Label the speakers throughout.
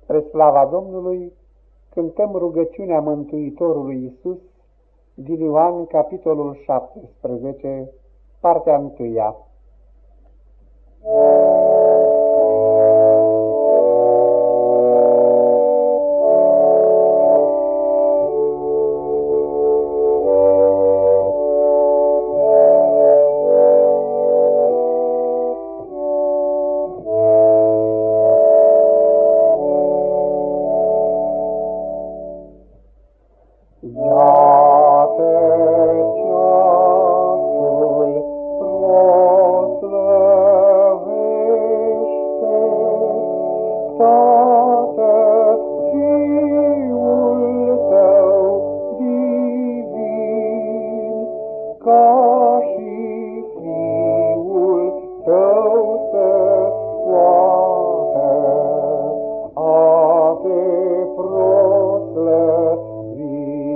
Speaker 1: Spre slava Domnului, cântăm rugăciunea Mântuitorului Iisus din Ioan, capitolul 17, partea 1. Iată ceasul proslăvește Tată, Fiul Tău divin, ca și Fiul Tău să poată a te proslăvi.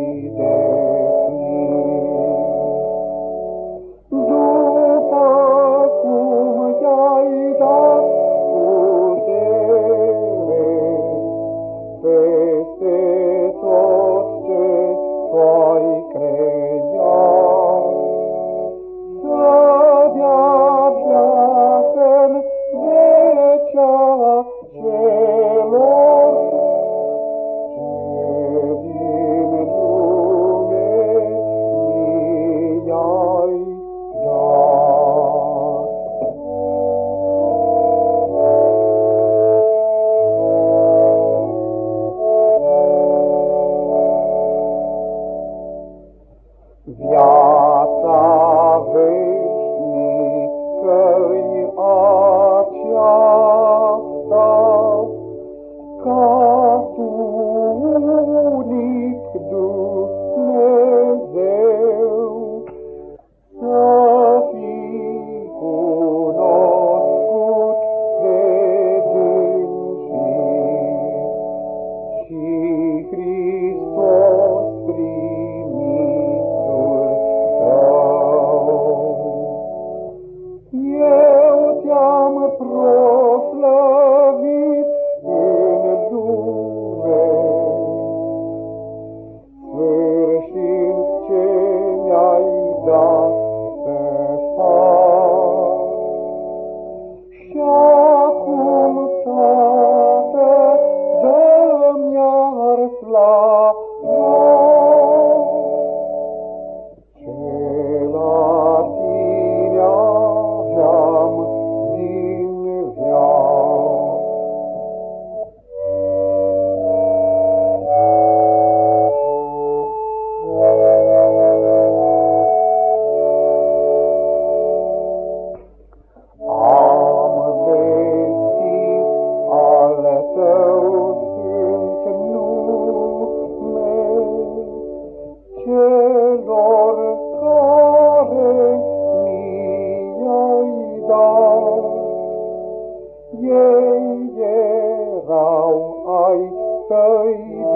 Speaker 1: Viața veșnică-i aceasta, ca Tu, unic Dumnezeu, să fii cunoscut de dânsii și Hristos proslăvit în lume, sfârșind ce mi-ai dat să fac. Și acum, Tată, dă-mi iar slavă, ce la Tine aveam din viață. Am vestit ale Tău sfânt nume celor care mi-ai dat. Ei erau ai Tăi